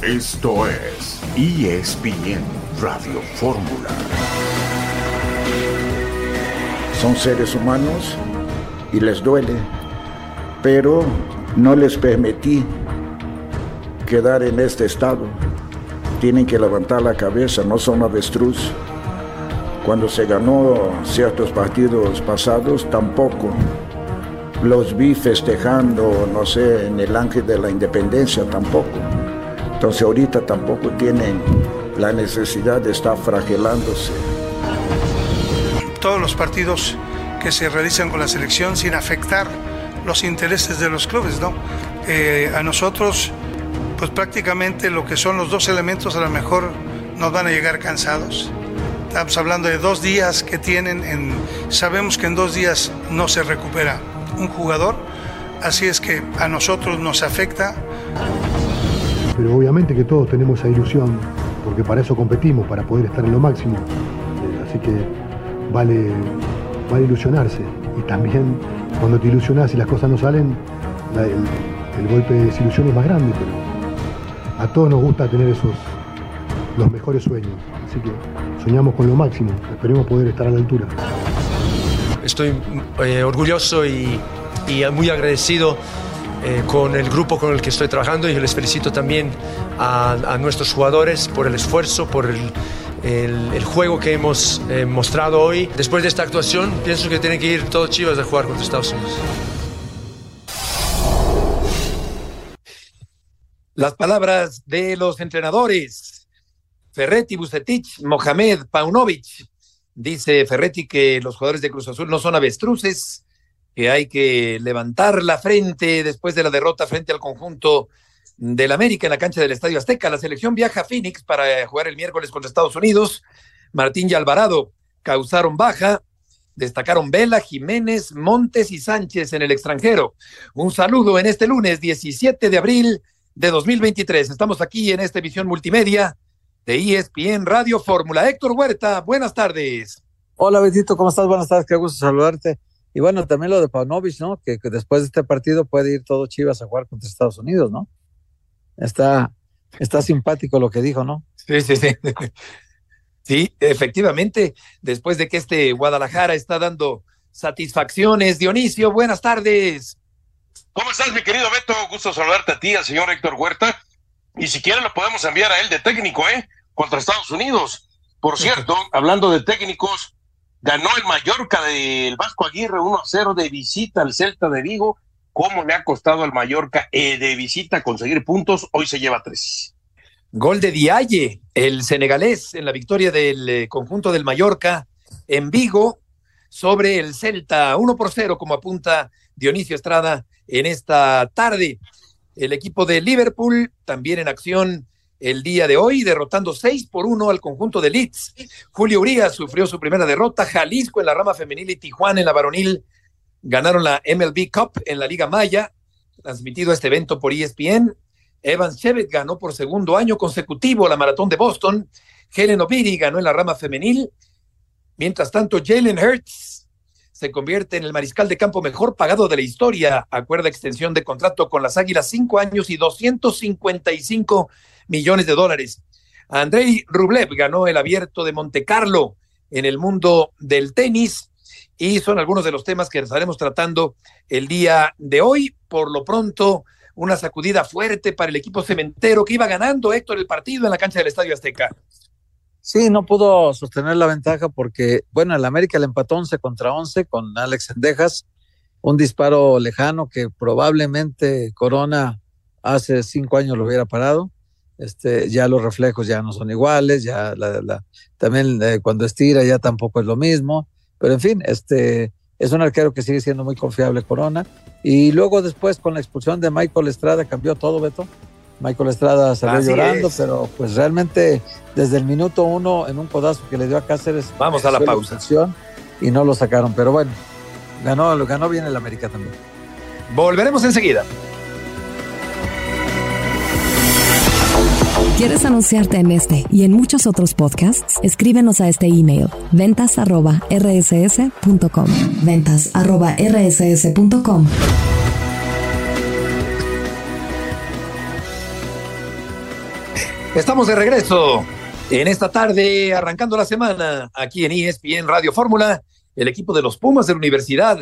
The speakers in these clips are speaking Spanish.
Esto es ESPN Radio Fórmula. Son seres humanos y les duele, pero no les permití quedar en este estado. Tienen que levantar la cabeza, no son avestruz. Cuando se ganó ciertos partidos pasados, tampoco los vi festejando, no sé, en el Ángel de la Independencia, tampoco. Entonces ahorita tampoco tienen la necesidad de estar fragilándose. Todos los partidos que se realizan con la selección sin afectar los intereses de los clubes, ¿no? A nosotros, pues prácticamente lo que son los dos elementos a lo mejor nos van a llegar cansados. Estamos hablando de 2 días que tienen, sabemos que en 2 días no se recupera un jugador, así es que a nosotros nos afecta. Pero obviamente que todos tenemos esa ilusión, porque para eso competimos, para poder estar en lo máximo. Así que vale ilusionarse. Y también cuando te ilusionas y las cosas no salen, el golpe de desilusión es más grande, pero a todos nos gusta tener los mejores sueños. Así que soñamos con lo máximo, esperemos poder estar a la altura. Estoy orgulloso y muy agradecido con el grupo con el que estoy trabajando, y les felicito también a nuestros jugadores por el esfuerzo, por el juego que hemos mostrado hoy. Después de esta actuación, pienso que tienen que ir todos Chivas a jugar contra Estados Unidos. Las palabras de los entrenadores Ferretti, Vucetich, Mohamed, Paunovic. Dice Ferretti que los jugadores de Cruz Azul no son avestruces, que hay que levantar la frente después de la derrota frente al conjunto del América en la cancha del Estadio Azteca. La selección viaja a Phoenix para jugar el miércoles contra Estados Unidos. Martín y Alvarado causaron baja, destacaron Vela, Jiménez, Montes y Sánchez en el extranjero. Un saludo en este lunes 17 de abril de 2023. Estamos aquí en esta emisión multimedia de ESPN Radio Fórmula. Héctor Huerta, buenas tardes. Hola, Betito, ¿cómo estás? Buenas tardes, qué gusto saludarte. Y bueno, también lo de Paunovic, ¿no? Que después de este partido puede ir todo Chivas a jugar contra Estados Unidos, ¿no? Está simpático lo que dijo, ¿no? Sí. Sí, efectivamente, después de que Guadalajara está dando satisfacciones. Dionisio, buenas tardes. ¿Cómo estás, mi querido Beto? Gusto saludarte a ti, al señor Héctor Huerta. Y si quieren lo podemos enviar a él de técnico, contra Estados Unidos. Por cierto, hablando de técnicos, ganó el Mallorca del Vasco Aguirre 1-0 de visita al Celta de Vigo. ¿Cómo le ha costado al Mallorca de visita conseguir puntos? Hoy se lleva 3. Gol de Diaye, el senegalés, en la victoria del conjunto del Mallorca en Vigo sobre el Celta. 1-0, como apunta Dionisio Estrada en esta tarde. El equipo de Liverpool también en acción el día de hoy, derrotando 6-1 al conjunto de Leeds. Julio Urías sufrió su primera derrota. Jalisco en la rama femenil y Tijuana en la varonil ganaron la MLB Cup en la Liga Maya, transmitido este evento por ESPN. Evans Chevet ganó por segundo año consecutivo la maratón de Boston. Helen Obiri ganó en la rama femenil. Mientras tanto, Jalen Hurts se convierte en el mariscal de campo mejor pagado de la historia. Acuerda extensión de contrato con las Águilas, 5 años y $255 millones. Andrei Rublev ganó el Abierto de Monte Carlo en el mundo del tenis, y son algunos de los temas que estaremos tratando el día de hoy. Por lo pronto, una sacudida fuerte para el equipo cementero, que iba ganando, Héctor, el partido en la cancha del Estadio Azteca. Sí, no pudo sostener la ventaja porque, bueno, el América le empató 11-11 con Alex Cendejas, un disparo lejano que probablemente Corona hace 5 años lo hubiera parado. Ya los reflejos ya no son iguales, ya también cuando estira ya tampoco es lo mismo, pero en fin, es un arquero que sigue siendo muy confiable, Corona. Y luego después, con la expulsión de Michael Estrada, cambió todo, Beto. Michael Estrada salió llorando, pero pues realmente desde el minuto 1 en un codazo que le dio a Cáceres. Vamos a la pausa. Y no lo sacaron, pero bueno, ganó bien el América también. Volveremos enseguida. ¿Quieres anunciarte en este y en muchos otros podcasts? Escríbenos a este email: ventas@rss.com. ventas@rss.com. Estamos de regreso en esta tarde, arrancando la semana, aquí en ESPN Radio Fórmula. El equipo de los Pumas de la Universidad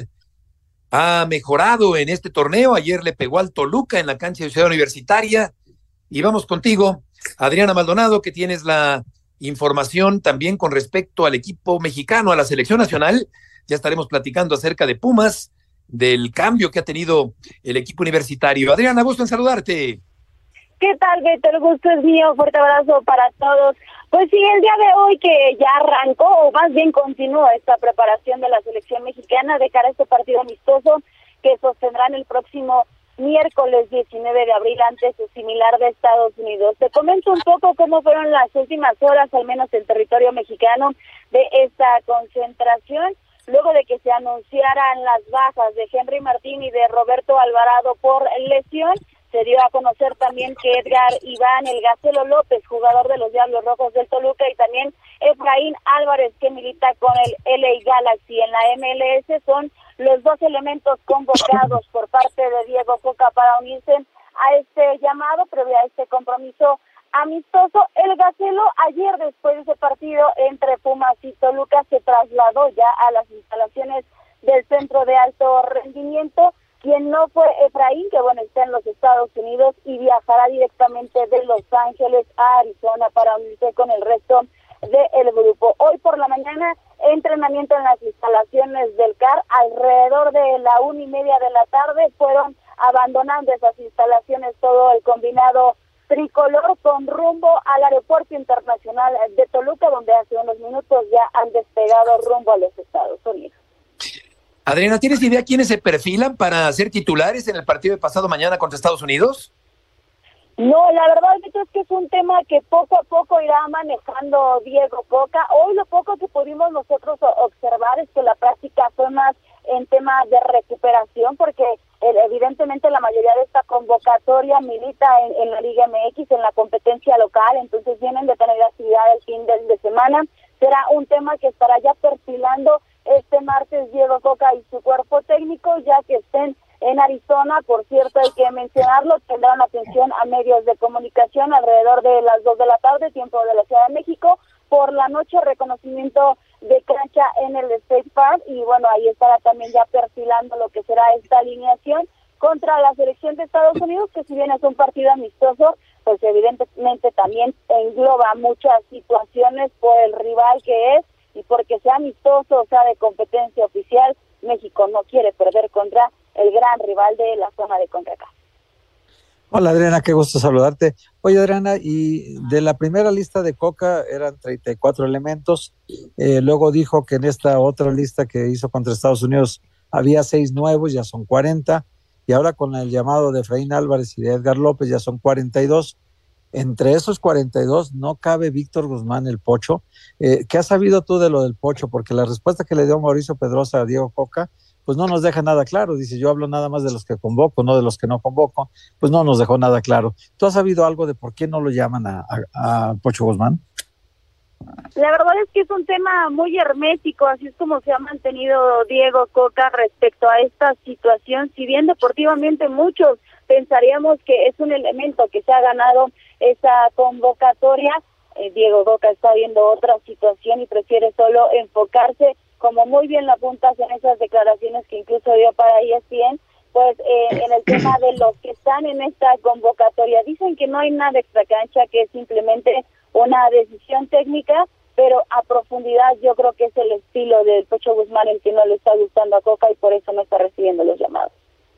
ha mejorado en este torneo. Ayer le pegó al Toluca en la cancha de Ciudad Universitaria. Y vamos contigo, Adriana Maldonado, que tienes la información también con respecto al equipo mexicano, a la selección nacional. Ya estaremos platicando acerca de Pumas, del cambio que ha tenido el equipo universitario. Adriana, gusto en saludarte. ¿Qué tal, Beto? El gusto es mío. Fuerte abrazo para todos. Pues sí, el día de hoy que ya arrancó, o más bien continúa esta preparación de la selección mexicana de cara a este partido amistoso que sostendrán el próximo miércoles 19 de abril ante su similar de Estados Unidos. Te comento un poco cómo fueron las últimas horas, al menos en territorio mexicano, de esta concentración. Luego de que se anunciaran las bajas de Henry Martín y de Roberto Alvarado por lesión, se dio a conocer también que Edgar Iván, el Gacelo López, jugador de los Diablos Rojos del Toluca, y también Efraín Álvarez, que milita con el LA Galaxy en la MLS, son los dos elementos convocados por parte de Diego Coca para unirse a este llamado previo a este compromiso amistoso. El Gacelo ayer, después de ese partido entre Pumas y Toluca, se trasladó ya a las instalaciones del Centro de Alto Rendimiento. Quien no fue Efraín, que bueno, está en los Estados Unidos y viajará directamente de Los Ángeles a Arizona para unirse con el resto del grupo. Hoy por la mañana, entrenamiento en las instalaciones del CAR. Alrededor de la 1:30 de la tarde fueron abandonando esas instalaciones todo el combinado tricolor con rumbo al Aeropuerto Internacional de Toluca, donde hace unos minutos ya han despegado rumbo a los Estados Unidos. Adriana, ¿tienes idea quiénes se perfilan para ser titulares en el partido de pasado mañana contra Estados Unidos? No, la verdad es que es un tema que poco a poco irá manejando Diego Coca. Hoy lo poco que pudimos nosotros observar es que la práctica fue más en tema de recuperación, porque evidentemente la mayoría de esta convocatoria milita en la Liga MX, en la competencia local, entonces vienen de tener actividad el fin de semana. Será un tema que estará ya perfilando este martes Diego Coca y su cuerpo técnico, ya que estén en Arizona. Por cierto, hay que mencionarlo, tendrán atención a medios de comunicación alrededor de las 2 de la tarde, tiempo de la Ciudad de México. Por la noche, reconocimiento de cancha en el State Farm, y bueno, ahí estará también ya perfilando lo que será esta alineación contra la selección de Estados Unidos, que si bien es un partido amistoso, pues evidentemente también engloba muchas situaciones por el rival que es, y porque sea amistoso, o sea de competencia oficial, México no quiere perder contra el gran rival de la zona de CONCACAF. Hola Adriana, qué gusto saludarte. Oye Adriana, y de la primera lista de Coca eran 34 elementos, luego dijo que en esta otra lista que hizo contra Estados Unidos había 6 nuevos, ya son 40, y ahora con el llamado de Efraín Álvarez y de Edgar López ya son 42. Entre esos 42 no cabe Víctor Guzmán, el Pocho. ¿Qué has sabido tú de lo del Pocho? Porque la respuesta que le dio Mauricio Pedrosa a Diego Coca, pues no nos deja nada claro. Dice, yo hablo nada más de los que convoco, no de los que no convoco. Pues no nos dejó nada claro. ¿Tú has sabido algo de por qué no lo llaman a Pocho Guzmán? La verdad es que es un tema muy hermético, así es como se ha mantenido Diego Coca respecto a esta situación. Si bien deportivamente muchos pensaríamos que es un elemento que se ha ganado esa convocatoria, Diego Coca está viendo otra situación y prefiere solo enfocarse, como muy bien lo apuntas en esas declaraciones que incluso dio para ESPN, pues en el tema de los que están en esta convocatoria. Dicen que no hay nada extracancha, que es simplemente una decisión técnica, pero a profundidad yo creo que es el estilo del Pocho Guzmán el que no le está gustando a Coca y por eso no está recibiendo los llamados.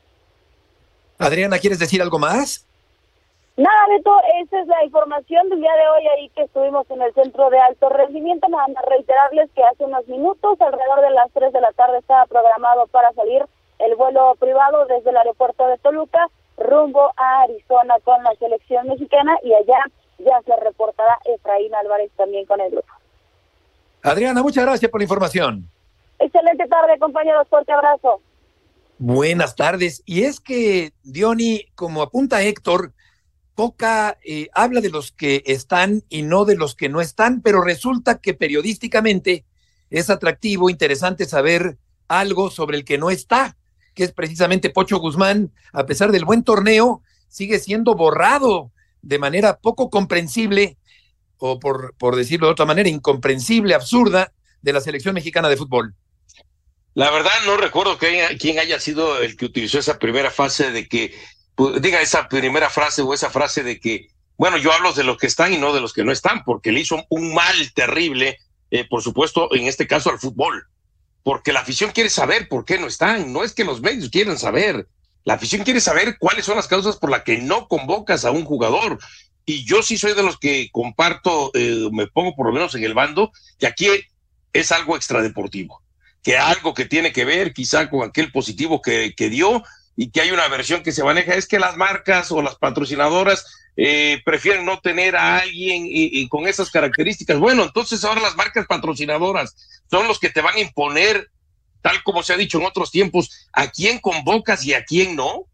Adriana, ¿quieres decir algo más? Nada, Beto, esa es la información del día de hoy ahí que estuvimos en el Centro de Alto Rendimiento. Nada más reiterarles que hace unos minutos, alrededor de las 3 de la tarde, estaba programado para salir el vuelo privado desde el aeropuerto de Toluca rumbo a Arizona con la selección mexicana, y allá ya se reportará Efraín Álvarez también con el grupo. Adriana, muchas gracias por la información. Excelente tarde, compañeros, fuerte abrazo. Buenas tardes. Y es que, Diony, como apunta Héctor, Coca habla de los que están y no de los que no están, pero resulta que periodísticamente es atractivo, interesante saber algo sobre el que no está, que es precisamente Pocho Guzmán. A pesar del buen torneo, sigue siendo borrado de manera poco comprensible, o por decirlo de otra manera, incomprensible, absurda, de la selección mexicana de fútbol. La verdad no recuerdo quién haya sido el que utilizó esa primera frase de que, esa primera frase o esa frase de que, bueno, yo hablo de los que están y no de los que no están, porque le hizo un mal terrible, por supuesto, en este caso al fútbol, porque la afición quiere saber por qué no están, no es que los medios quieran saber, la afición quiere saber cuáles son las causas por las que no convocas a un jugador. Y yo sí soy de los que comparto, me pongo por lo menos en el bando, que aquí es algo extradeportivo, que algo que tiene que ver quizá con aquel positivo que dio, y que hay una versión que se maneja, es que las marcas o las patrocinadoras prefieren no tener a alguien y con esas características. Bueno, entonces ahora las marcas patrocinadoras son los que te van a imponer, tal como se ha dicho en otros tiempos, a quién convocas y a quién no,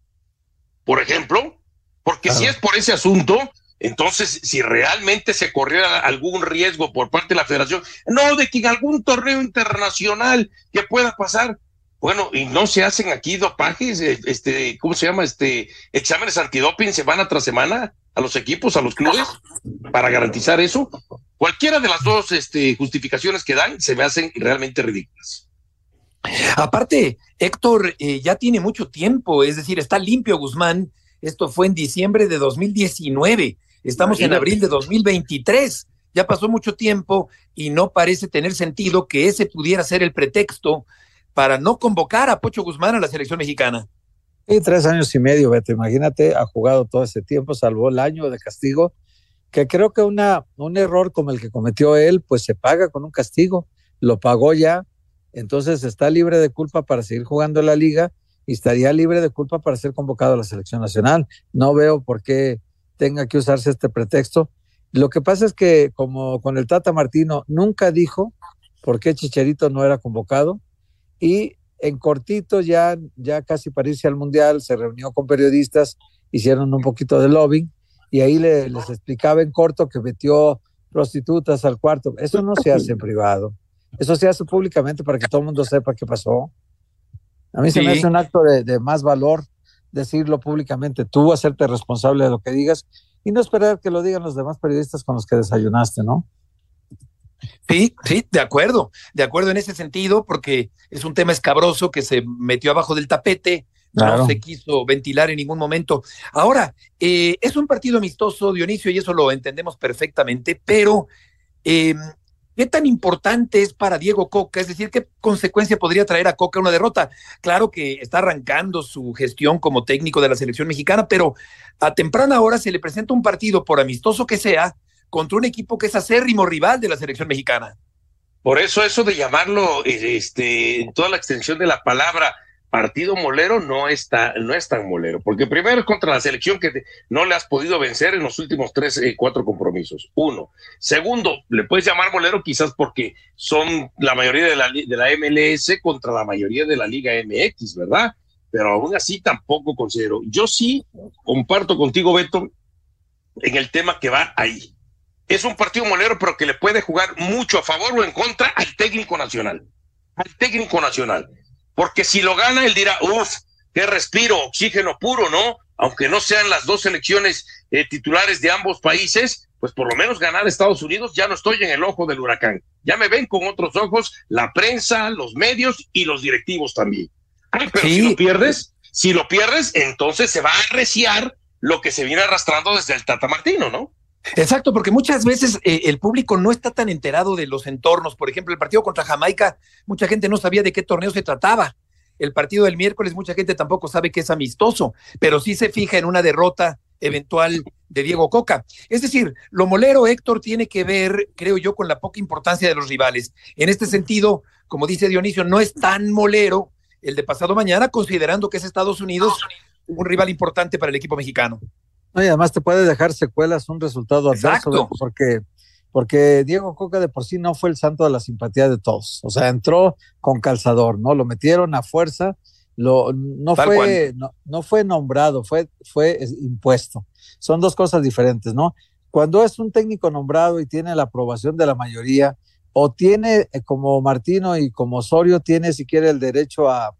por ejemplo. Porque si es por ese asunto, entonces si realmente se corriera algún riesgo por parte de la federación, no de que en algún torneo internacional que pueda pasar, bueno, y no se hacen aquí dopajes, ¿cómo se llama? Exámenes antidoping semana tras semana a los equipos, a los clubes, para garantizar eso. Cualquiera de las dos justificaciones que dan se me hacen realmente ridículas. Aparte, Héctor, ya tiene mucho tiempo, es decir, está limpio Guzmán. Esto fue en diciembre de 2019. Estamos en abril de 2023. Ya pasó mucho tiempo y no parece tener sentido que ese pudiera ser el pretexto para no convocar a Pocho Guzmán a la selección mexicana. Y 3 años y medio, Beto, imagínate, ha jugado todo ese tiempo, salvó el año de castigo, que creo que un error como el que cometió él, pues se paga con un castigo. Lo pagó ya, entonces está libre de culpa para seguir jugando en la liga, y estaría libre de culpa para ser convocado a la selección nacional. No veo por qué tenga que usarse este pretexto. Lo que pasa es que, como con el Tata Martino, nunca dijo por qué Chicharito no era convocado, y en cortito, ya casi para irse al Mundial, se reunió con periodistas, hicieron un poquito de lobbying, y ahí les explicaba en corto que metió prostitutas al cuarto. Eso no se hace en privado, eso se hace públicamente para que todo el mundo sepa qué pasó. A mí se me hace un acto de más valor decirlo públicamente, tú hacerte responsable de lo que digas y no esperar que lo digan los demás periodistas con los que desayunaste, ¿no? Sí, de acuerdo en ese sentido, porque es un tema escabroso que se metió abajo del tapete, claro. No se quiso ventilar en ningún momento. Ahora, es un partido amistoso, Dionisio, y eso lo entendemos perfectamente, pero ¿qué tan importante es para Diego Coca? Es decir, ¿qué consecuencia podría traer a Coca una derrota? Claro que está arrancando su gestión como técnico de la selección mexicana, pero a temprana hora se le presenta un partido, por amistoso que sea, contra un equipo que es acérrimo rival de la selección mexicana. Por eso de llamarlo en toda la extensión de la palabra partido molero no es tan molero, porque primero es contra la selección que no le has podido vencer en los últimos 4 compromisos. 1. Segundo, le puedes llamar molero quizás porque son la mayoría de la MLS contra la mayoría de la Liga MX, ¿verdad? Pero aún así tampoco considero. Yo sí comparto contigo, Beto, en el tema que va ahí. Es un partido molero, pero que le puede jugar mucho a favor o en contra al técnico nacional. Porque si lo gana, él dirá, qué respiro, oxígeno puro, ¿no? Aunque no sean las dos selecciones titulares de ambos países, pues por lo menos ganar a Estados Unidos, ya no estoy en el ojo del huracán. Ya me ven con otros ojos la prensa, los medios y los directivos también. Pero sí. si lo pierdes, entonces se va a arreciar lo que se viene arrastrando desde el Tata Martino, ¿no? Exacto, porque muchas veces el público no está tan enterado de los entornos. Por ejemplo, el partido contra Jamaica, mucha gente no sabía de qué torneo se trataba. El partido del miércoles, mucha gente tampoco sabe que es amistoso, pero sí se fija en una derrota eventual de Diego Coca. Es decir, lo molero, Héctor, tiene que ver, creo yo, con la poca importancia de los rivales. En este sentido, como dice Dionisio, no es tan molero el de pasado mañana, considerando que es Estados Unidos un rival importante para el equipo mexicano. No, y además te puede dejar secuelas un resultado adverso, porque Diego Coca de por sí no fue el santo de la simpatía de todos. O sea, entró con calzador, ¿no? Lo metieron a fuerza, no fue nombrado, fue impuesto. Son dos cosas diferentes, ¿no? Cuando es un técnico nombrado y tiene la aprobación de la mayoría, o tiene, como Martino y como Osorio, tiene si quiere el derecho a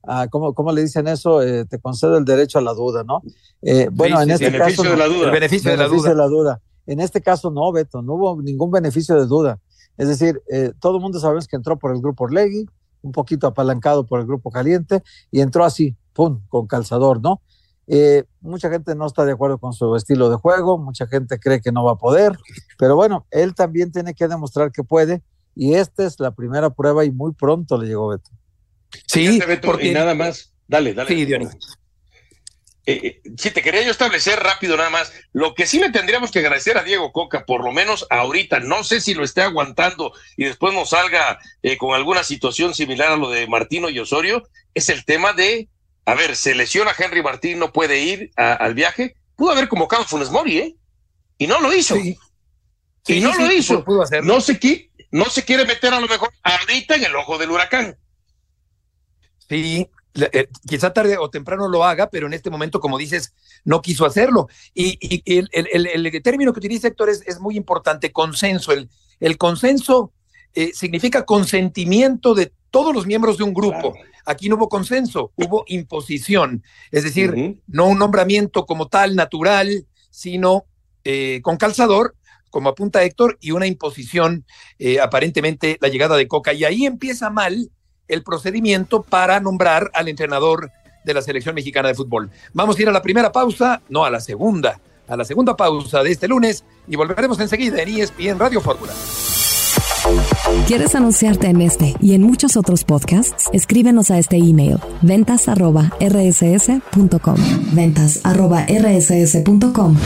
¿cómo le dicen eso? Te concedo el derecho a la duda, ¿no? Bueno, en este caso... El beneficio de la duda. En este caso no, Beto, no hubo ningún beneficio de duda. Es decir, todo el mundo sabemos que entró por el grupo Orlegui, un poquito apalancado por el grupo Caliente, y entró así, pum, con calzador, ¿no? Mucha gente no está de acuerdo con su estilo de juego, mucha gente cree que no va a poder, pero bueno, él también tiene que demostrar que puede, y esta es la primera prueba y muy pronto le llegó Beto. Sí, Beto, porque... y nada más, dale. Sí, Dionisio. Sí, te quería yo establecer rápido nada más. Lo que sí le tendríamos que agradecer a Diego Coca, por lo menos ahorita, no sé si lo esté aguantando y después nos salga con alguna situación similar a lo de Martino y Osorio, es el tema de, a ver, se lesiona Henry Martín, no puede ir al viaje, pudo haber convocado a Funes Mori, y no lo hizo. Sí. Y no lo hizo. Pudo hacerlo. No se quiere meter a lo mejor ahorita en el ojo del huracán. Sí, quizá tarde o temprano lo haga, pero en este momento, como dices, no quiso hacerlo. Y el término que utiliza Héctor es muy importante, consenso. El consenso significa consentimiento de todos los miembros de un grupo. Claro. Aquí no hubo consenso, hubo imposición. Es decir, no un nombramiento como tal, natural, sino con calzador, como apunta Héctor, y una imposición, aparentemente la llegada de Coca. Y ahí empieza mal el procedimiento para nombrar al entrenador de la selección mexicana de fútbol. Vamos a ir a la primera pausa, no, a la segunda pausa de este lunes, y volveremos enseguida en ESPN Radio Fórmula. ¿Quieres anunciarte en este y en muchos otros podcasts? Escríbenos a este email, ventas@rss.com. ventas@rss.com.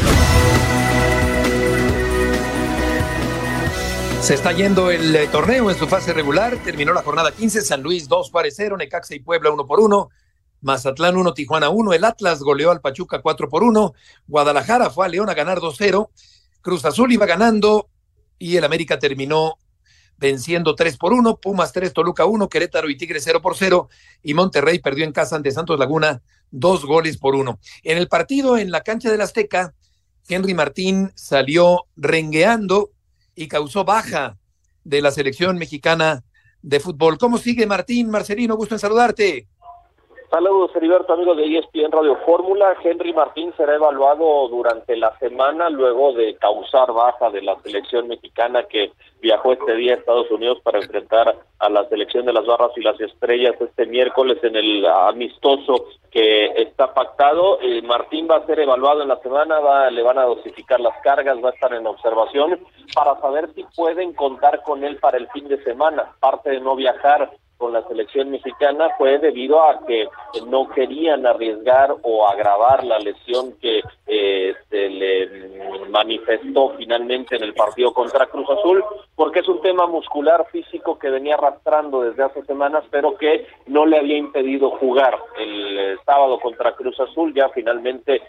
Se está yendo el torneo en su fase regular. Terminó la jornada 15. San Luis 2, Juárez 0, Necaxa y Puebla 1-1, Mazatlán 1, Tijuana 1, el Atlas goleó al Pachuca 4-1, Guadalajara fue a León a ganar 2-0, Cruz Azul iba ganando y el América terminó venciendo 3-1, Pumas 3, Toluca 1, Querétaro y Tigres 0-0, y Monterrey perdió en casa ante Santos Laguna 2-1. En el partido en la cancha del Azteca, Henry Martín salió rengueando y causó baja de la selección mexicana de fútbol. ¿Cómo sigue Martín? Marcelino, gusto en saludarte. Saludos, Heriberto, amigo de ESPN Radio Fórmula. Henry Martín será evaluado durante la semana luego de causar baja de la selección mexicana que viajó este día a Estados Unidos para enfrentar a la selección de las Barras y las Estrellas este miércoles en el amistoso que está pactado. Martín va a ser evaluado en la semana, le van a dosificar las cargas, va a estar en observación para saber si pueden contar con él para el fin de semana. Parte de no viajar con la selección mexicana fue debido a que no querían arriesgar o agravar la lesión que se le manifestó finalmente en el partido contra Cruz Azul, porque es un tema muscular físico que venía arrastrando desde hace semanas, pero que no le había impedido jugar el sábado contra Cruz Azul. Ya finalmente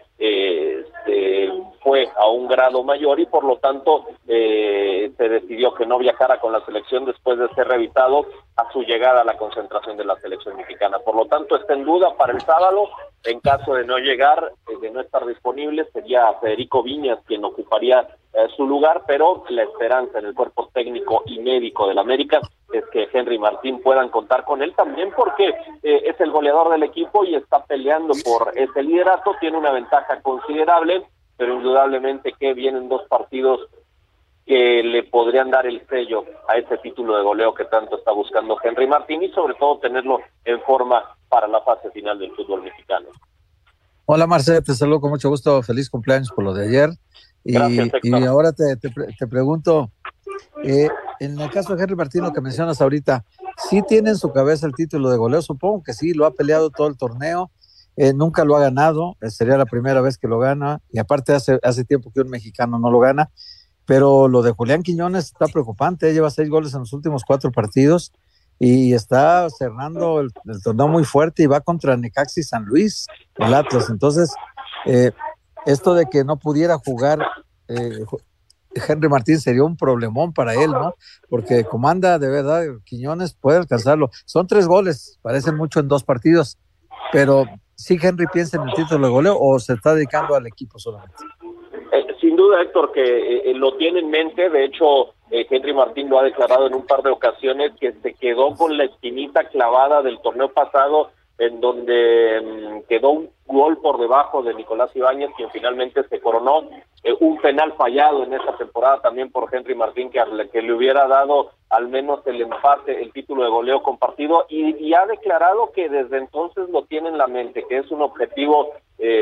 fue a un grado mayor y por lo tanto se decidió que no viajara con la selección después de ser revisado a su llegada a la concentración de la selección mexicana. Por lo tanto, está en duda para el sábado. En caso de no llegar, de no estar disponible, sería Federico Viñas quien ocuparía su lugar, pero la esperanza en el cuerpo técnico y médico del América es que Henry Martín puedan contar con él también porque es el goleador del equipo y está peleando por ese liderato, tiene una ventaja considerable, pero indudablemente que vienen dos partidos que le podrían dar el sello a ese título de goleo que tanto está buscando Henry Martín y sobre todo tenerlo en forma para la fase final del fútbol mexicano. Hola Marcelo, te saludo con mucho gusto, feliz cumpleaños por lo de ayer. Gracias, y ahora te pregunto, en el caso de Henry Martín, lo que mencionas ahorita, ¿sí tiene en su cabeza el título de goleo? Supongo que sí, lo ha peleado todo el torneo, nunca lo ha ganado, sería la primera vez que lo gana, y aparte hace tiempo que un mexicano no lo gana. Pero lo de Julián Quiñones está preocupante, lleva 6 goles en los últimos 4 partidos y está cerrando el torneo muy fuerte y va contra Necaxa y San Luis, el Atlas. Entonces, esto de que no pudiera jugar Henry Martín sería un problemón para él, ¿no? Porque comanda de verdad, Quiñones puede alcanzarlo. Son 3 goles, parecen mucho en 2 partidos, pero ¿sí Henry piensa en el título de goleo o se está dedicando al equipo solamente? Sin duda, Héctor, que lo tiene en mente. De hecho, Henry Martín lo ha declarado en un par de ocasiones que se quedó con la espinita clavada del torneo pasado, en donde quedó un gol por debajo de Nicolás Ibáñez, quien finalmente se coronó. Un penal fallado en esa temporada también por Henry Martín, que le hubiera dado al menos el empate, el título de goleo compartido, y ha declarado que desde entonces lo tiene en la mente, que es un objetivo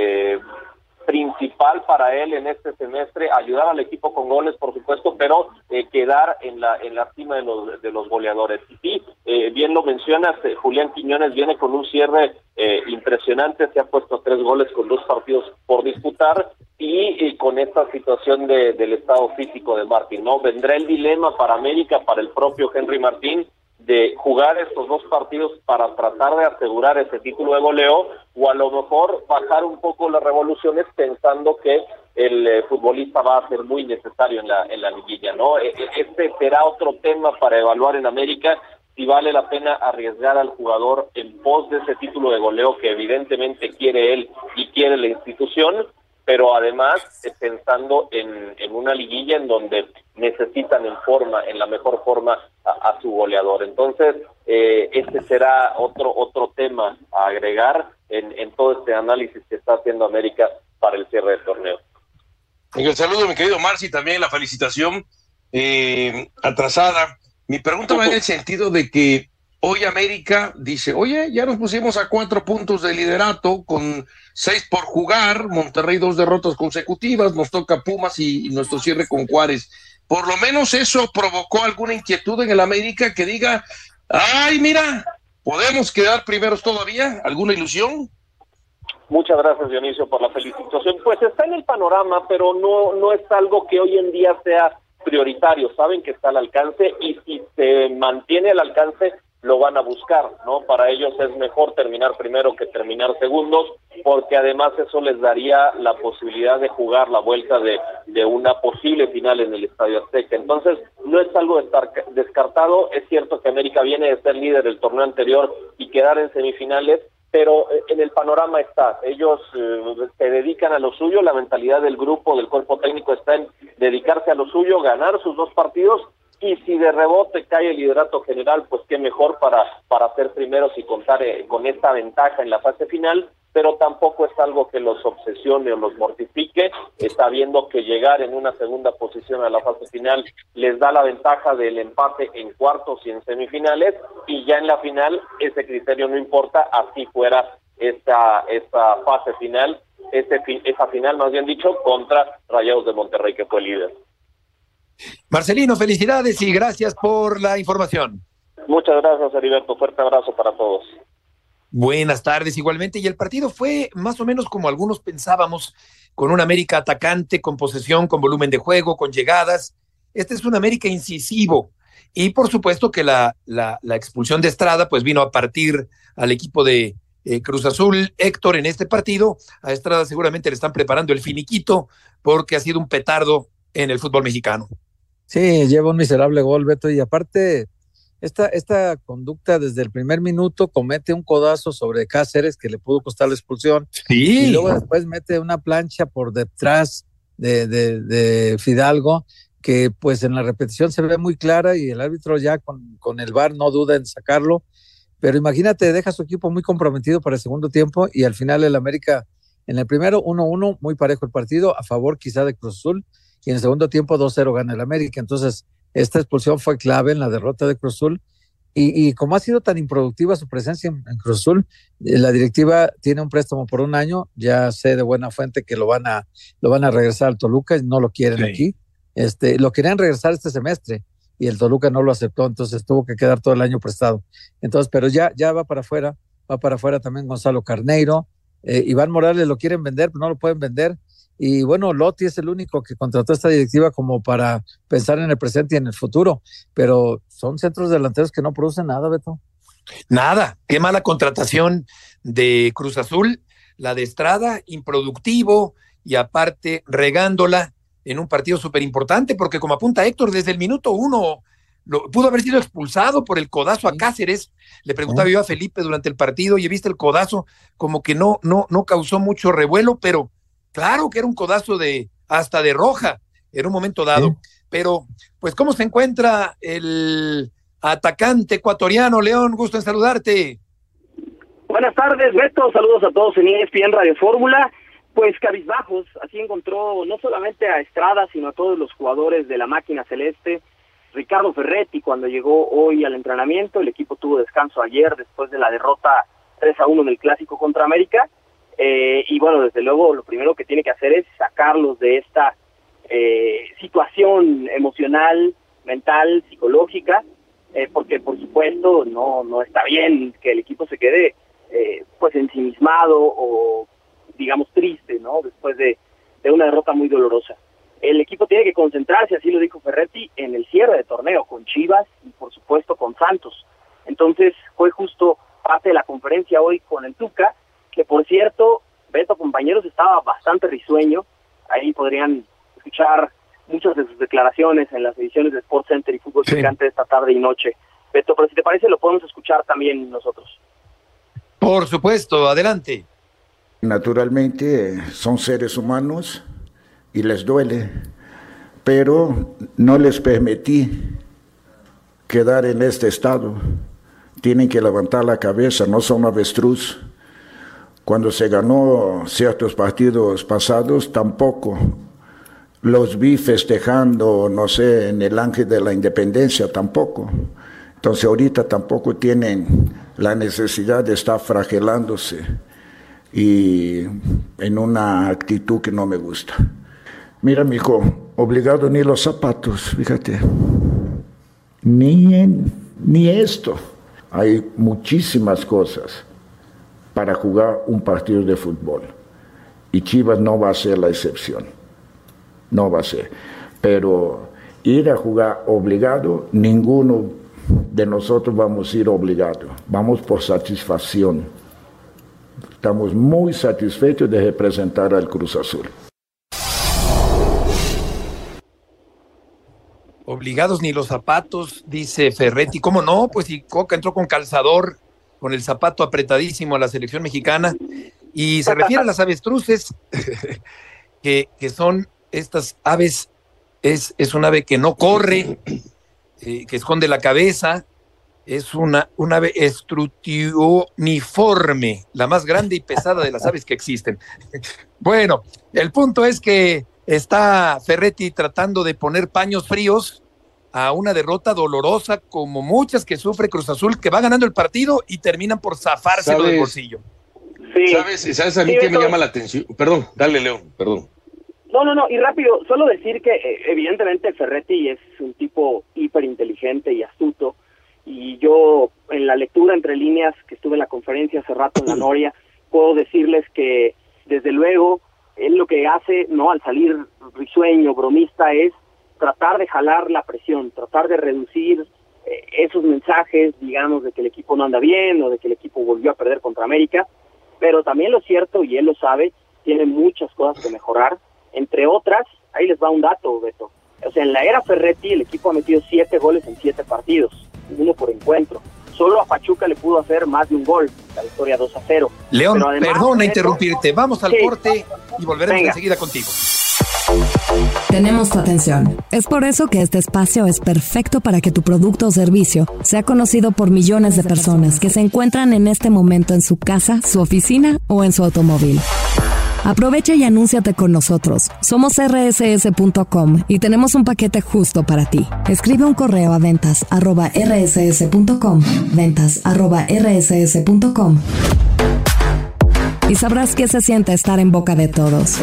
principal para él en este semestre, ayudar al equipo con goles, por supuesto, pero quedar en la cima de los goleadores. Y sí, bien lo mencionas, Julián Quiñones viene con un cierre impresionante, se ha puesto 3 goles con 2 partidos por disputar, y con esta situación del estado físico de Martín, ¿no? Vendrá el dilema para América, para el propio Henry Martín, de jugar estos 2 partidos para tratar de asegurar ese título de goleo, o a lo mejor bajar un poco las revoluciones pensando que el futbolista va a ser muy necesario en la liguilla, ¿no? Este será otro tema para evaluar en América, si vale la pena arriesgar al jugador en pos de ese título de goleo que evidentemente quiere él y quiere la institución, pero además pensando en una liguilla en donde necesitan en la mejor forma a su goleador. Entonces, este será otro tema a agregar en todo este análisis que está haciendo América para el cierre del torneo. El saludo, mi querido Marci, también la felicitación atrasada. Mi pregunta va en el sentido de que hoy América dice, oye, ya nos pusimos a 4 puntos de liderato con 6 por jugar, Monterrey 2 derrotas consecutivas, nos toca Pumas y nuestro cierre con Juárez. Por lo menos eso provocó alguna inquietud en el América que diga, ay, mira, ¿podemos quedar primeros todavía? ¿Alguna ilusión? Muchas gracias, Dionisio, por la felicitación. Pues está en el panorama, pero no es algo que hoy en día sea prioritario. Saben que está al alcance, y si se mantiene al alcance, lo van a buscar, ¿no? Para ellos es mejor terminar primero que terminar segundos, porque además eso les daría la posibilidad de jugar la vuelta de una posible final en el Estadio Azteca. Entonces, no es algo descartado. Es cierto que América viene de ser líder del torneo anterior y quedar en semifinales, pero en el panorama está. Ellos se dedican a lo suyo, la mentalidad del grupo, del cuerpo técnico está en dedicarse a lo suyo, ganar sus 2 partidos, y si de rebote cae el liderato general, pues qué mejor para ser primeros y contar con esta ventaja en la fase final, pero tampoco es algo que los obsesione o los mortifique, sabiendo que llegar en una segunda posición a la fase final les da la ventaja del empate en cuartos y en semifinales, y ya en la final ese criterio no importa, así fuera esta fase final, esa final más bien dicho, contra Rayados de Monterrey, que fue líder. Marcelino, felicidades y gracias por la información. Muchas gracias, Heriberto. Fuerte abrazo para todos. Buenas tardes, igualmente. Y el partido fue más o menos como algunos pensábamos, con un América atacante, con posesión, con volumen de juego, con llegadas. Este es un América incisivo. Y por supuesto que la expulsión de Estrada pues vino a partir al equipo de Cruz Azul. Héctor, en este partido a Estrada seguramente le están preparando el finiquito, porque ha sido un petardo en el fútbol mexicano. Sí, lleva un miserable gol, Beto, y aparte esta conducta desde el primer minuto, comete un codazo sobre Cáceres que le pudo costar la expulsión, sí, y luego después mete una plancha por detrás de Fidalgo, que pues en la repetición se ve muy clara, y el árbitro ya con el VAR no duda en sacarlo, pero imagínate, deja a su equipo muy comprometido para el segundo tiempo, y al final el América en el primero 1-1, muy parejo el partido, a favor quizá de Cruz Azul, y en el segundo tiempo 2-0 gana el América. Entonces esta expulsión fue clave en la derrota de Cruz Azul, y como ha sido tan improductiva su presencia en Cruz Azul, la directiva tiene un préstamo por 1 año, ya sé de buena fuente que lo van a regresar al Toluca, y no lo quieren aquí, lo querían regresar este semestre, y el Toluca no lo aceptó, entonces tuvo que quedar todo el año prestado. Entonces, pero ya va para afuera también Gonzalo Carneiro, Iván Morales lo quieren vender, pero no lo pueden vender. Y bueno, Lotti es el único que contrató esta directiva como para pensar en el presente y en el futuro, pero son centros delanteros que no producen nada, Beto. Nada, qué mala contratación de Cruz Azul, la de Estrada, improductivo, y aparte regándola en un partido súper importante, porque como apunta Héctor, desde el minuto 1 pudo haber sido expulsado por el codazo a Cáceres. Le preguntaba yo a Felipe durante el partido, y viste el codazo, como que no causó mucho revuelo, pero claro que era un codazo hasta de roja, en un momento dado. Pero, pues, ¿cómo se encuentra el atacante ecuatoriano? León, gusto en saludarte. Buenas tardes, Beto. Saludos a todos en ESPN Radio Fórmula. Pues cabizbajos, así encontró no solamente a Estrada, sino a todos los jugadores de la máquina celeste. Ricardo Ferretti, cuando llegó hoy al entrenamiento, el equipo tuvo descanso ayer después de la derrota 3-1 en el Clásico contra América. Y bueno, desde luego lo primero que tiene que hacer es sacarlos de esta situación emocional, mental, psicológica, porque por supuesto no está bien que el equipo se quede pues ensimismado o digamos triste, ¿no? Después de una derrota muy dolorosa. El equipo tiene que concentrarse, así lo dijo Ferretti, en el cierre de torneo con Chivas y por supuesto con Santos. Entonces fue justo parte de la conferencia hoy con el Tuca, que por cierto, Beto, compañeros, estaba bastante risueño. Ahí podrían escuchar muchas de sus declaraciones en las ediciones de Sports Center y Fútbol Picante esta tarde y noche. Beto, pero si te parece lo podemos escuchar también nosotros. Por supuesto, adelante. Naturalmente son seres humanos y les duele, pero no les permití quedar en este estado. Tienen que levantar la cabeza, no son avestruz. Cuando se ganó ciertos partidos pasados, tampoco los vi festejando, no sé, en el Ángel de la Independencia, tampoco. Entonces ahorita tampoco tienen la necesidad de estar fragelándose y en una actitud que no me gusta. Mira, mijo, obligado ni los zapatos, fíjate, ni esto. Hay muchísimas cosas para jugar un partido de fútbol y Chivas no va a ser la excepción, no va a ser. Pero ir a jugar obligado, ninguno de nosotros vamos a ir obligado, vamos por satisfacción. Estamos muy satisfechos de representar al Cruz Azul. Obligados ni los zapatos, dice Ferretti. ¿Cómo no? Pues si Coca entró con calzador, con el zapato apretadísimo a la selección mexicana. Y se refiere a las avestruces, que son estas aves, es un ave que no corre, que esconde la cabeza. Es un ave estrutioniforme, la más grande y pesada de las aves que existen. Bueno, el punto es que está Ferretti tratando de poner paños fríos a una derrota dolorosa, como muchas que sufre Cruz Azul, que va ganando el partido y terminan por zafárselo del bolsillo. Sí. ¿Sabes a mí qué me llama la atención? Perdón, dale, León, perdón. No, y rápido, solo decir que evidentemente Ferretti es un tipo hiperinteligente y astuto. Y yo, en la lectura entre líneas que estuve en la conferencia hace rato en la Noria, puedo decirles que, desde luego, él lo que hace, no al salir risueño, bromista, es tratar de jalar la presión, tratar de reducir esos mensajes, digamos, de que el equipo no anda bien o de que el equipo volvió a perder contra América. Pero también lo cierto, y él lo sabe, tiene muchas cosas que mejorar. Entre otras, ahí les va un dato, Beto. O sea, en la era Ferretti, el equipo ha metido 7 goles en 7 partidos. 1 por encuentro. Solo a Pachuca le pudo hacer más de un gol, la victoria 2-0. León, además, perdona interrumpirte, vamos al corte y volveremos enseguida contigo. Tenemos tu atención. Es por eso que este espacio es perfecto para que tu producto o servicio sea conocido por millones de personas que se encuentran en este momento en su casa, su oficina o en su automóvil. Aprovecha y anúnciate con nosotros. Somos rss.com y tenemos un paquete justo para ti. Escribe un correo a ventas@rss.com, ventas@rss.com, y sabrás qué se siente estar en boca de todos.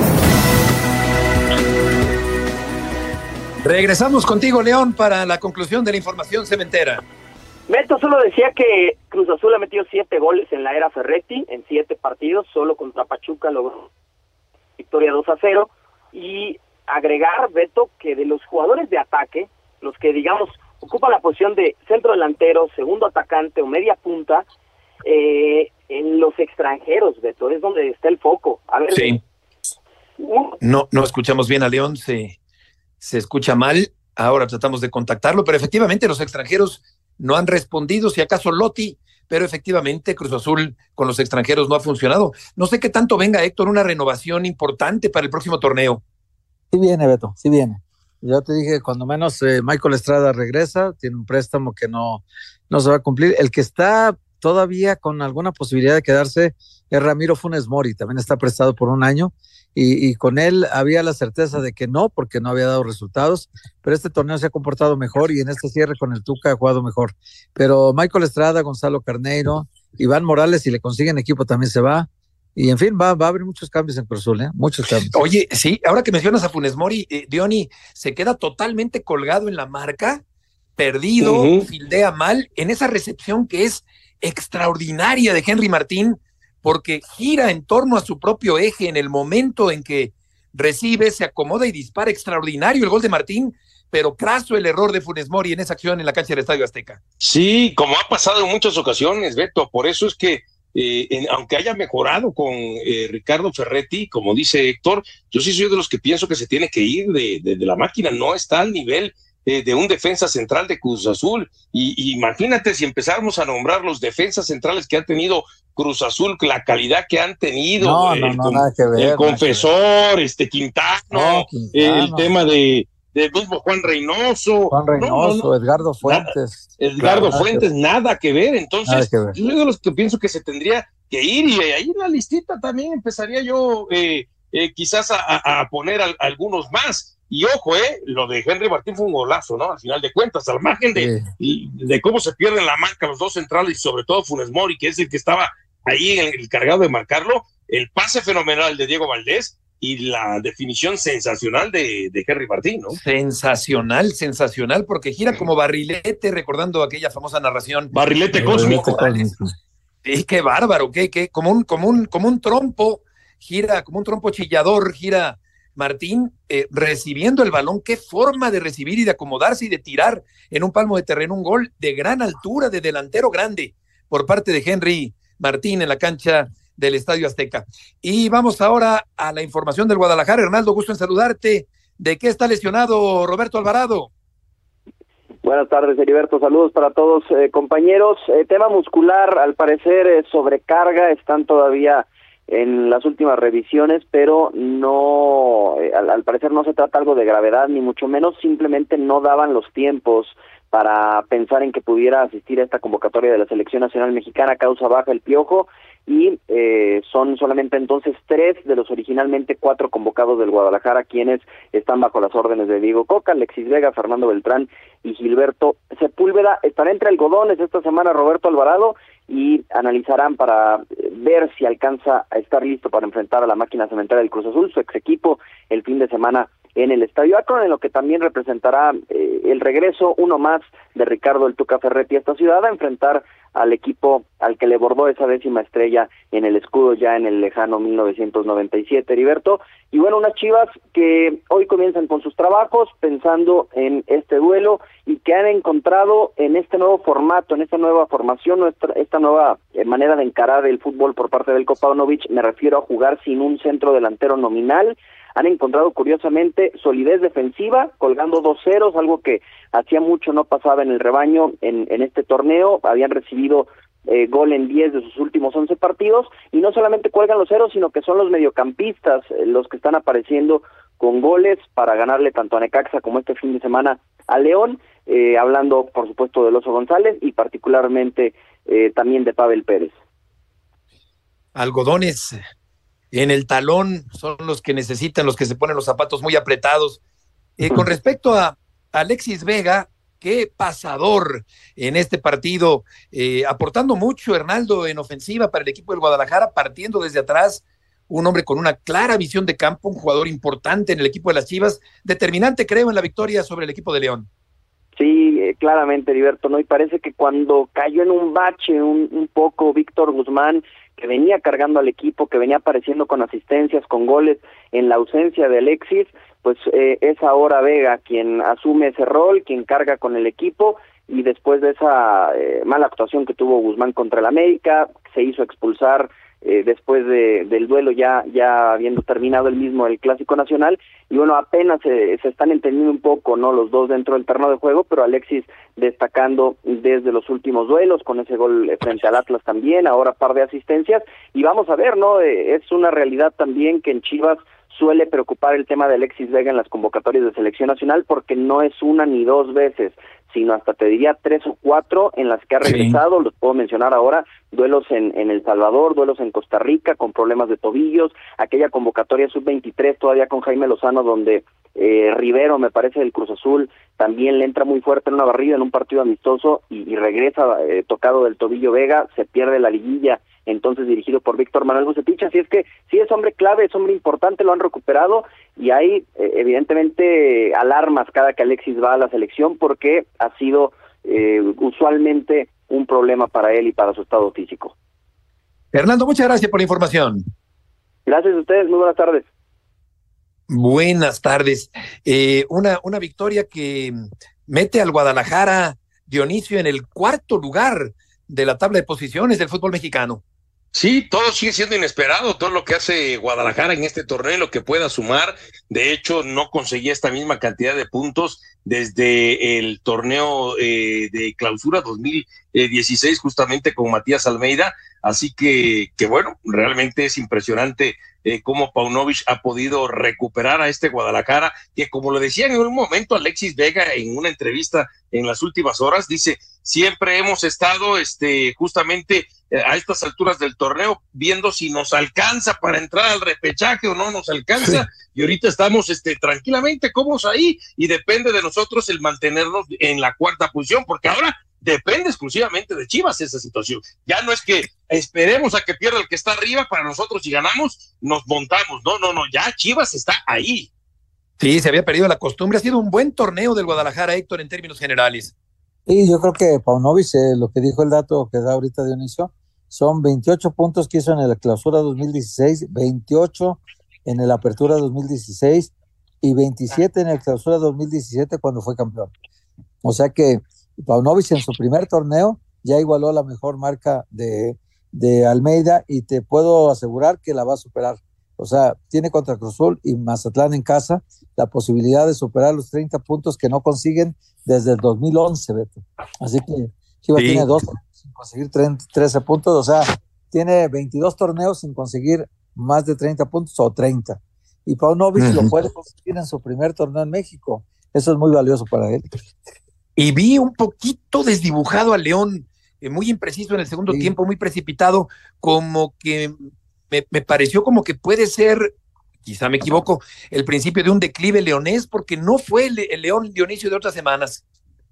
Regresamos contigo, León, para la conclusión de la información cementera. Beto solo decía que Cruz Azul ha metido 7 goles en la era Ferretti, en 7 partidos, solo contra Pachuca logró victoria 2-0, y agregar, Beto, que de los jugadores de ataque, los que, digamos, ocupan la posición de centro delantero, segundo atacante o media punta, en los extranjeros, Beto, es donde está el foco. A ver, sí. No escuchamos bien a León, se escucha mal, ahora tratamos de contactarlo, pero efectivamente los extranjeros no han respondido, si acaso Lotti, pero efectivamente Cruz Azul con los extranjeros no ha funcionado. No sé qué tanto venga, Héctor, una renovación importante para el próximo torneo. Sí viene, Beto, sí viene. Ya te dije, cuando menos Michael Estrada regresa, tiene un préstamo que no se va a cumplir. El que está todavía con alguna posibilidad de quedarse es Ramiro Funes Mori, también está prestado por un año, y con él había la certeza de que no, porque no había dado resultados, pero este torneo se ha comportado mejor y en este cierre con el Tuca ha jugado mejor. Pero Michael Estrada, Gonzalo Carneiro, Iván Morales, si le consiguen equipo también se va, y en fin, va a haber muchos cambios en Cruz Azul, muchos cambios. Oye, sí, ahora que mencionas a Funes Mori, Diony, se queda totalmente colgado en la marca, perdido, fildea mal, en esa recepción que es extraordinaria de Henry Martín, porque gira en torno a su propio eje en el momento en que recibe, se acomoda y dispara. Extraordinario el gol de Martín, pero craso el error de Funes Mori en esa acción en la cancha del Estadio Azteca. Sí, como ha pasado en muchas ocasiones, Beto, por eso es que aunque haya mejorado con Ricardo Ferretti, como dice Héctor, yo sí soy de los que pienso que se tiene que ir de la máquina, no está al nivel de un defensa central de Cruz Azul, y imagínate si empezáramos a nombrar los defensas centrales que han tenido Cruz Azul, la calidad que han tenido, nada que ver, el Confesor, Quintano, el tema del mismo Juan Reynoso, Edgardo Fuentes. Edgardo Fuentes, nada que ver. Entonces, yo soy de los que pienso que se tendría que ir, y ahí en la listita también empezaría yo quizás a poner algunos más. Y ojo, lo de Henry Martín fue un golazo, ¿no? Al final de cuentas, al margen de cómo se pierden la marca los dos centrales y sobre todo Funes Mori, que es el que estaba ahí el cargado de marcarlo, el pase fenomenal de Diego Valdés y la definición sensacional de Henry Martín, ¿no? Sensacional, porque gira como barrilete, recordando aquella famosa narración. Barrilete cósmico. Sí, qué bárbaro, como un trompo, gira como un trompo chillador, gira Martín, recibiendo el balón. Qué forma de recibir y de acomodarse y de tirar en un palmo de terreno un gol de gran altura, de delantero grande, por parte de Henry Martín en la cancha del Estadio Azteca. Y vamos ahora a la información del Guadalajara. Hernaldo, gusto en saludarte. ¿De qué está lesionado Roberto Alvarado? Buenas tardes, Heriberto. Saludos para todos, compañeros. Tema muscular, al parecer sobrecarga, están todavía en las últimas revisiones, pero no, al parecer no se trata algo de gravedad, ni mucho menos, simplemente no daban los tiempos para pensar en que pudiera asistir a esta convocatoria de la Selección Nacional Mexicana, causa baja el Piojo, y son solamente entonces 3 de los originalmente 4 convocados del Guadalajara quienes están bajo las órdenes de Diego Coca, Alexis Vega, Fernando Beltrán y Gilberto Sepúlveda. Estará entre algodones esta semana Roberto Alvarado y analizarán para ver si alcanza a estar listo para enfrentar a la máquina cementera del Cruz Azul, su ex equipo, el fin de semana en el Estadio Akron, en lo que también representará el regreso, uno más, de Ricardo el Tuca Ferretti a esta ciudad, a enfrentar al equipo al que le bordó esa 10ª estrella en el escudo ya en el lejano 1997, Heriberto. Y bueno, unas Chivas que hoy comienzan con sus trabajos pensando en este duelo y que han encontrado en este nuevo formato, en esta nueva formación, esta nueva manera de encarar el fútbol por parte del Copa Paunovic. Me refiero a jugar sin un centro delantero nominal. Han encontrado curiosamente solidez defensiva, colgando 2 ceros, algo que hacía mucho no pasaba en el rebaño en este torneo. Habían recibido gol en 10 de sus últimos 11 partidos, y no solamente cuelgan los ceros, sino que son los mediocampistas los que están apareciendo con goles para ganarle tanto a Necaxa como este fin de semana a León, hablando por supuesto del Oso González y particularmente también de Pavel Pérez. Algodones en el talón son los que necesitan, los que se ponen los zapatos muy apretados. Con respecto a Alexis Vega, qué pasador en este partido, aportando mucho, Hernaldo, en ofensiva para el equipo del Guadalajara, partiendo desde atrás, un hombre con una clara visión de campo, un jugador importante en el equipo de las Chivas, determinante, creo, en la victoria sobre el equipo de León. Sí, claramente, Heriberto, ¿no? Y parece que cuando cayó en un bache un poco Víctor Guzmán, que venía cargando al equipo, que venía apareciendo con asistencias, con goles, en la ausencia de Alexis, pues es ahora Vega quien asume ese rol, quien carga con el equipo, y después de esa mala actuación que tuvo Guzmán contra el América, se hizo expulsar después del duelo ya habiendo terminado el mismo el Clásico Nacional, y bueno, apenas se están entendiendo un poco, ¿no?, los dos dentro del terreno de juego, pero Alexis destacando desde los últimos duelos, con ese gol frente al Atlas también, ahora par de asistencias, y vamos a ver, ¿no?, es una realidad también que en Chivas suele preocupar el tema de Alexis Vega en las convocatorias de selección nacional, porque no es una ni dos veces, sino hasta te diría 3 o 4 en las que ha regresado. Los puedo mencionar ahora: duelos en El Salvador, duelos en Costa Rica con problemas de tobillos, aquella convocatoria sub-23 todavía con Jaime Lozano, donde Rivero, me parece, del Cruz Azul, también le entra muy fuerte en una barrida en un partido amistoso y regresa tocado del tobillo Vega, se pierde la liguilla, entonces dirigido por Víctor Manuel Bucetich. Así es que sí, es hombre clave, es hombre importante, lo han recuperado, y hay evidentemente alarmas cada que Alexis va a la selección, porque ha sido usualmente un problema para él y para su estado físico. Fernando, muchas gracias por la información. Gracias a ustedes, muy buenas tardes. Buenas tardes. Una victoria que mete al Guadalajara, Dionisio, en el 4º lugar de la tabla de posiciones del fútbol mexicano. Sí, todo sigue siendo inesperado, todo lo que hace Guadalajara en este torneo y lo que pueda sumar. De hecho, no conseguía esta misma cantidad de puntos desde el torneo de clausura 2016, justamente con Matías Almeida. Así que bueno, realmente es impresionante cómo Paunovic ha podido recuperar a este Guadalajara, que, como lo decía en un momento Alexis Vega en una entrevista en las últimas horas, dice: siempre hemos estado justamente a estas alturas del torneo viendo si nos alcanza para entrar al repechaje o no nos alcanza, y ahorita estamos tranquilamente cómodos ahí, y depende de nosotros el mantenernos en la 4ª posición, porque ahora depende exclusivamente de Chivas esa situación. Ya no es que esperemos a que pierda el que está arriba para nosotros, si ganamos nos montamos, no, ya Chivas está ahí. Sí, se había perdido la costumbre. Ha sido un buen torneo del Guadalajara, Héctor, en términos generales. Sí, yo creo que Paunovic, lo que dijo el dato que da ahorita Dionisio, son 28 puntos que hizo en la clausura 2016, 28 en el apertura 2016 y 27 en el clausura 2017 cuando fue campeón. O sea que Paunovic en su primer torneo ya igualó la mejor marca de Almeida, y te puedo asegurar que la va a superar. O sea, tiene contra Cruz Azul y Mazatlán en casa la posibilidad de superar los 30 puntos que no consiguen desde el 2011, Beto. Así que Chivas tiene 2 sin conseguir 13 puntos, o sea, tiene 22 torneos sin conseguir más de 30 puntos o 30. Y Paunovic lo puede conseguir en su primer torneo en México. Eso es muy valioso para él. Y vi un poquito desdibujado a León, muy impreciso en el segundo tiempo, muy precipitado, como que me pareció como que puede ser, quizá me equivoco, el principio de un declive leonés, porque no fue el León Dionisio de otras semanas.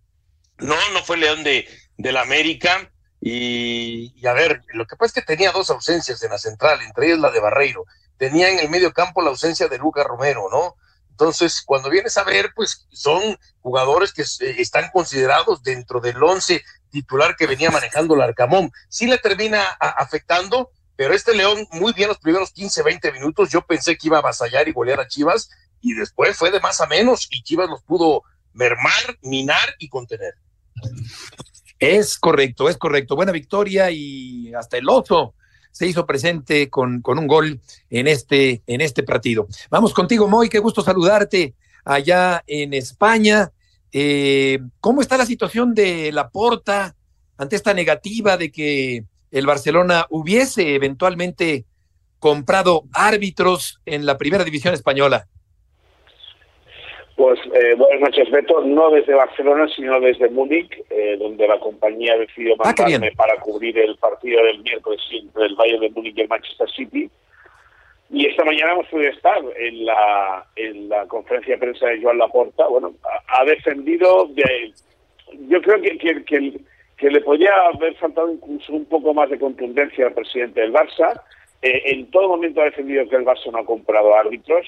No fue León de la América, y a ver, lo que pasa es que tenía 2 ausencias en la central, entre ellas la de Barreiro. Tenía en el medio campo la ausencia de Lucas Romero, ¿no? Entonces, cuando vienes a ver, pues son jugadores que están considerados dentro del 11 titular que venía manejando el Arcamón. Sí le termina afectando, pero León muy bien los primeros 15, 20 minutos. Yo pensé que iba a avasallar y golear a Chivas, y después fue de más a menos, y Chivas los pudo mermar, minar y contener. Es correcto. Buena victoria, y hasta el oso se hizo presente con un gol en este partido. Vamos contigo, Moy, qué gusto saludarte allá en España. ¿Cómo está la situación de Laporta ante esta negativa de que el Barcelona hubiese eventualmente comprado árbitros en la primera división española? Pues buenas noches, Beto. No desde Barcelona, sino desde Múnich, donde la compañía decidió mandarme para cubrir el partido del miércoles entre el Bayern de Múnich y el Manchester City. Y esta mañana hemos podido estar en la conferencia de prensa de Joan Laporta. Bueno, ha defendido, yo creo que le podría haber faltado incluso un poco más de contundencia al presidente del Barça. En todo momento ha defendido que el Barça no ha comprado árbitros.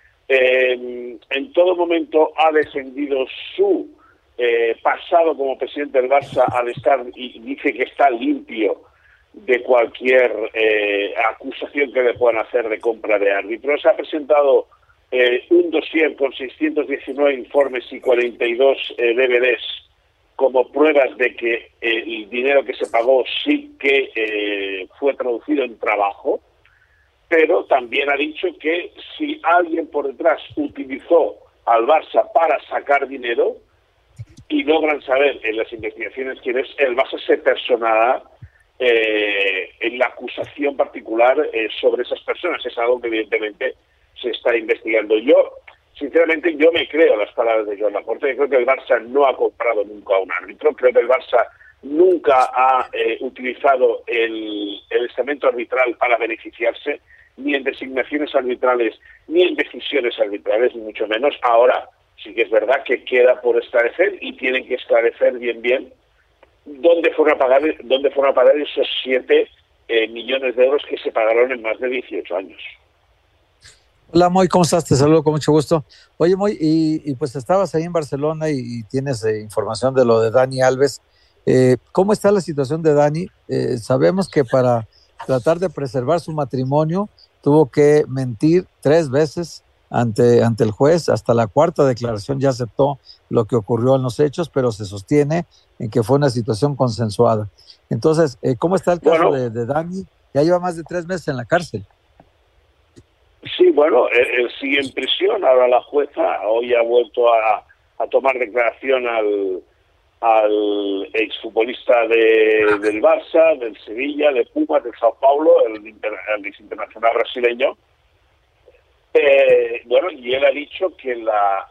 En todo momento ha defendido su pasado como presidente del Barça al estar, y dice que está limpio de cualquier acusación que le puedan hacer de compra de árbitros. Ha presentado un dossier con 619 informes y 42 DVDs como pruebas de que el dinero que se pagó sí que fue traducido en trabajo. Pero también ha dicho que si alguien por detrás utilizó al Barça para sacar dinero y logran saber en las investigaciones quién es, el Barça se personará en la acusación particular sobre esas personas. Es algo que evidentemente se está investigando. Yo, sinceramente, yo me creo las palabras de Joan Laporta. Creo que el Barça no ha comprado nunca a un árbitro. Creo que el Barça nunca ha utilizado el estamento arbitral para beneficiarse, ni en designaciones arbitrales, ni en decisiones arbitrales, ni mucho menos. Ahora, sí que es verdad que queda por esclarecer y tienen que esclarecer bien dónde fueron a parar esos 7 millones de euros que se pagaron en más de 18 años. Hola, Moy, ¿cómo estás? Te saludo con mucho gusto. Oye, Moy, y pues estabas ahí en Barcelona y tienes información de lo de Dani Alves. ¿Cómo está la situación de Dani? Sabemos que para tratar de preservar su matrimonio tuvo que mentir 3 veces ante el juez. Hasta la 4ª declaración ya aceptó lo que ocurrió en los hechos, pero se sostiene en que fue una situación consensuada. Entonces, ¿cómo está el caso de Dani? Ya lleva más de 3 meses en la cárcel. Sí, bueno, él sigue en prisión. Ahora la jueza hoy ha vuelto a tomar declaración al exfutbolista del Barça, del Sevilla, de Pumas, del Sao Paulo, el internacional brasileño. Bueno, y él ha dicho que la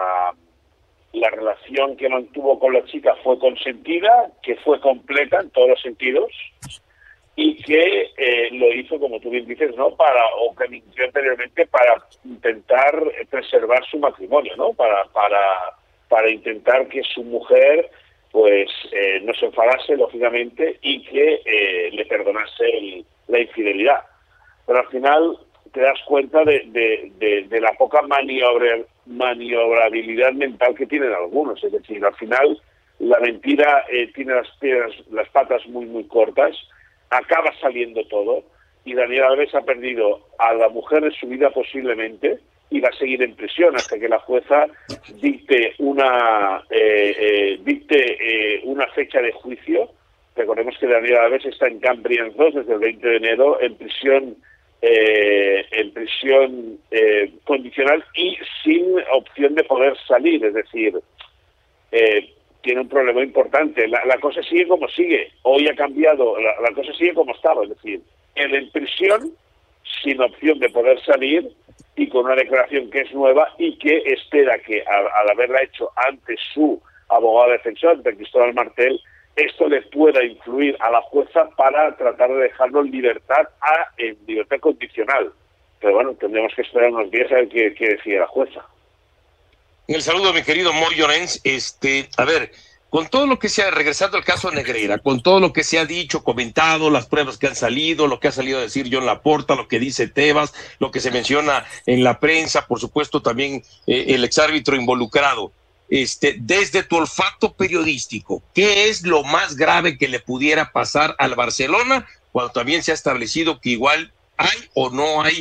relación que mantuvo con la chica fue consentida, que fue completa en todos los sentidos, y que lo hizo, como tú bien dices, ¿no? O que mintió anteriormente para intentar preservar su matrimonio, ¿no? Para intentar que su mujer pues no se enfadase, lógicamente, y que le perdonase la infidelidad. Pero al final te das cuenta de la poca maniobrabilidad mental que tienen algunos. Es decir, al final la mentira tiene las patas muy cortas, acaba saliendo todo, y Daniel Alves ha perdido a la mujer de su vida posiblemente, y va a seguir en prisión hasta que la jueza dicte una fecha de juicio. Recordemos que Daniel Alves está en Camp Brians 2 desde el 20 de enero en prisión condicional y sin opción de poder salir. Es decir, tiene un problema importante. La cosa sigue como sigue. Hoy ha cambiado, la cosa sigue como estaba. Es decir, él en prisión sin opción de poder salir y con una declaración que es nueva y que espera que al haberla hecho ante su abogado defensor, ante Cristóbal Martel, esto le pueda influir a la jueza para tratar de dejarlo en libertad condicional. Pero bueno, tendremos que esperar unos días a ver qué decide la jueza. El saludo, mi querido Moy Llorens. A ver, con todo lo que se ha, regresando al caso Negreira, con todo lo que se ha dicho, comentado, las pruebas que han salido, lo que ha salido a decir Joan Laporta, lo que dice Tebas, lo que se menciona en la prensa, por supuesto también el exárbitro involucrado, desde tu olfato periodístico, ¿qué es lo más grave que le pudiera pasar al Barcelona cuando también se ha establecido que igual hay o no hay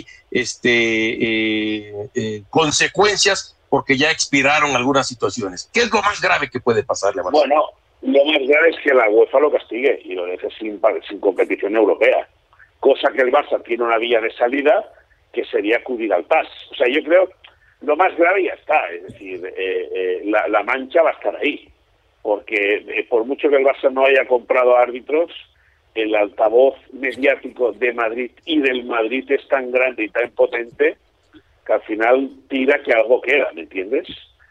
consecuencias porque ya expiraron algunas situaciones? ¿Qué es lo más grave que puede pasarle a Barcelona? Bueno, lo más grave es que la UEFA lo castigue y lo deje sin competición europea, cosa que el Barça tiene una vía de salida que sería acudir al PAS. O sea, yo creo lo más grave ya está, es decir, la mancha va a estar ahí, porque por mucho que el Barça no haya comprado árbitros, el altavoz mediático de Madrid y del Madrid es tan grande y tan potente que al final tira que algo queda, ¿me entiendes?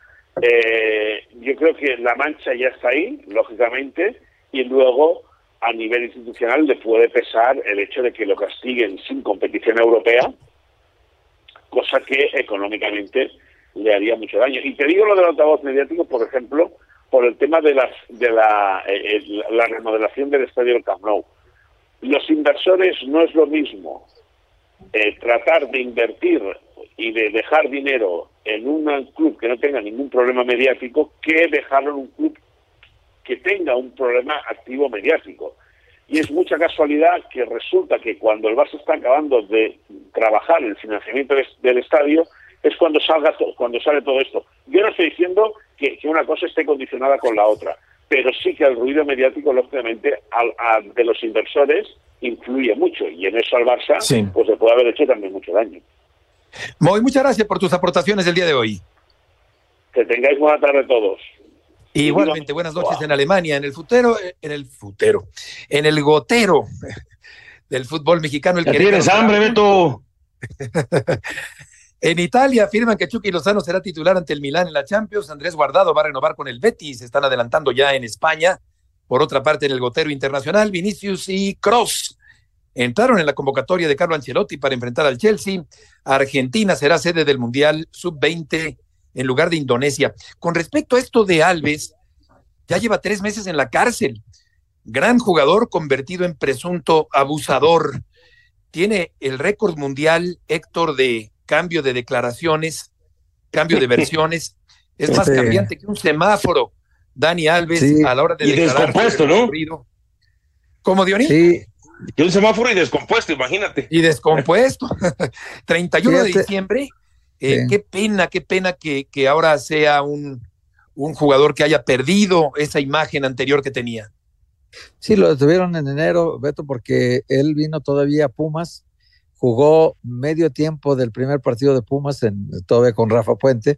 Yo creo que la mancha ya está ahí, lógicamente, y luego a nivel institucional le puede pesar el hecho de que lo castiguen sin competición europea, cosa que económicamente le haría mucho daño. Y te digo lo del altavoz mediático, por ejemplo, por el tema de la remodelación del estadio del Camp Nou. Los inversores no es lo mismo tratar de invertir y de dejar dinero en un club que no tenga ningún problema mediático que dejarlo en un club que tenga un problema activo mediático. Y es mucha casualidad que resulta que cuando el Barça está acabando de trabajar en el financiamiento del estadio es cuando sale todo esto. Yo no estoy diciendo que una cosa esté condicionada con la otra, pero sí que el ruido mediático, lógicamente, de los inversores influye mucho, y en eso al Barça pues le puede haber hecho también mucho daño. Moy, muchas gracias por tus aportaciones el día de hoy. Que tengáis buena tarde todos. Igualmente, buenas noches en Alemania, en el gotero del fútbol mexicano. ¿Tienes hambre, Beto? En Italia afirman que Chucky Lozano será titular ante el Milán en la Champions. Andrés Guardado va a renovar con el Betis. Se están adelantando ya en España. Por otra parte, en el gotero internacional, Vinicius y Kroos entraron en la convocatoria de Carlo Ancelotti para enfrentar al Chelsea. Argentina será sede del Mundial Sub-20 en lugar de Indonesia. Con respecto a esto de Alves, ya lleva 3 meses en la cárcel. Gran jugador convertido en presunto abusador. Tiene el récord mundial, Héctor, de cambio de declaraciones, cambio de versiones. Es más cambiante que un semáforo, Dani Alves, sí, a la hora de declarar. Y descompuesto, ¿no? ¿Cómo, Dionis? Sí. Y un semáforo y descompuesto, imagínate. Y descompuesto. 31 de diciembre. Sí. Qué pena que ahora sea un jugador que haya perdido esa imagen anterior que tenía. Sí, lo detuvieron en enero, Beto, porque él vino todavía a Pumas, jugó medio tiempo del primer partido de Pumas, todavía con Rafa Puente,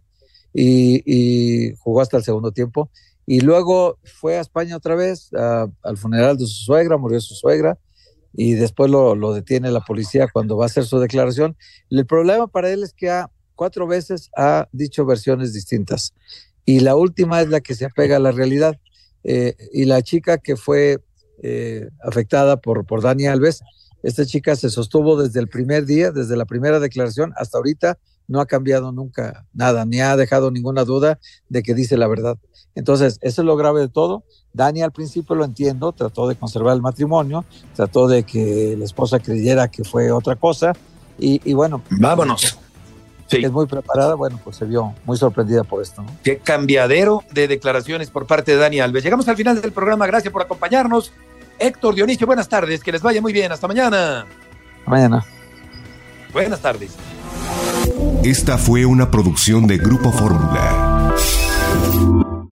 y jugó hasta el segundo tiempo, y luego fue a España otra vez, al funeral de su suegra, murió su suegra, y después lo detiene la policía cuando va a hacer su declaración. El problema para él es que 4 veces ha dicho versiones distintas, y la última es la que se apega a la realidad. Y la chica que fue afectada por Dani Alves, esta chica se sostuvo desde el primer día, desde la primera declaración hasta ahorita, no ha cambiado nunca nada, ni ha dejado ninguna duda de que dice la verdad. Entonces, eso es lo grave de todo. Dani al principio, lo entiendo, trató de conservar el matrimonio, trató de que la esposa creyera que fue otra cosa, y bueno. Vámonos. Sí. Es muy preparada, bueno, pues se vio muy sorprendida por esto, ¿no? Qué cambiadero de declaraciones por parte de Dani Alves. Llegamos al final del programa, gracias por acompañarnos. Héctor, Dionisio, buenas tardes, que les vaya muy bien, hasta mañana. Mañana. Buenas tardes. Esta fue una producción de Grupo Fórmula.